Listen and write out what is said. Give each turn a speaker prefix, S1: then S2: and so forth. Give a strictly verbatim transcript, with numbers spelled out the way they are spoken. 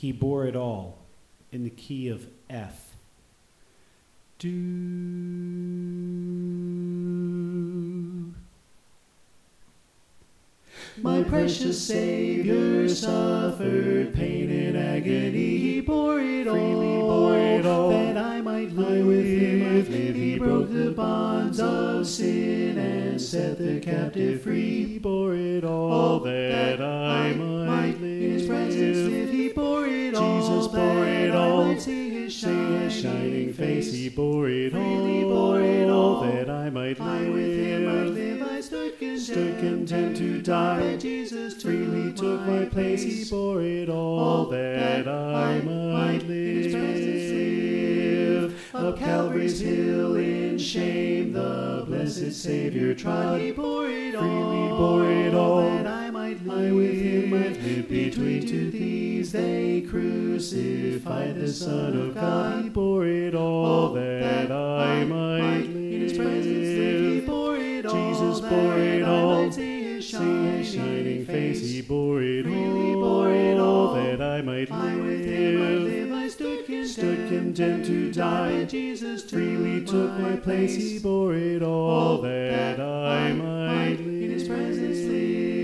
S1: He bore it all in the key of F. Do. My precious Savior suffered pain and agony. He bore it all, freely bore it all, that I might live with him. Live. He broke the bonds of sin and set the captive free. He bore it all, all that, that I might live. In his presence live. He bore it all, Jesus bore it all, I might see his shining, his shining face. He bore it freely all, bore it all, that I might live. I with him might live. I stood content, stood content to die. Jesus freely took my place. He bore it all, all that, that I might live. In his presence live. Up Calvary's hill in shame the blessed Savior trod. He bore it all, freely bore it all, that I might live. I with him might live. Between two thieves they crucified the Son of God. He bore it all, all that, that I might live. In his presence live. He bore it all, Jesus bore it all, see his shining face. He bore it all, bore it all, that I might live. I with him might live. I stood content, stood content to die. Jesus freely took my place. He bore it all, all that, that I might live. In his presence live.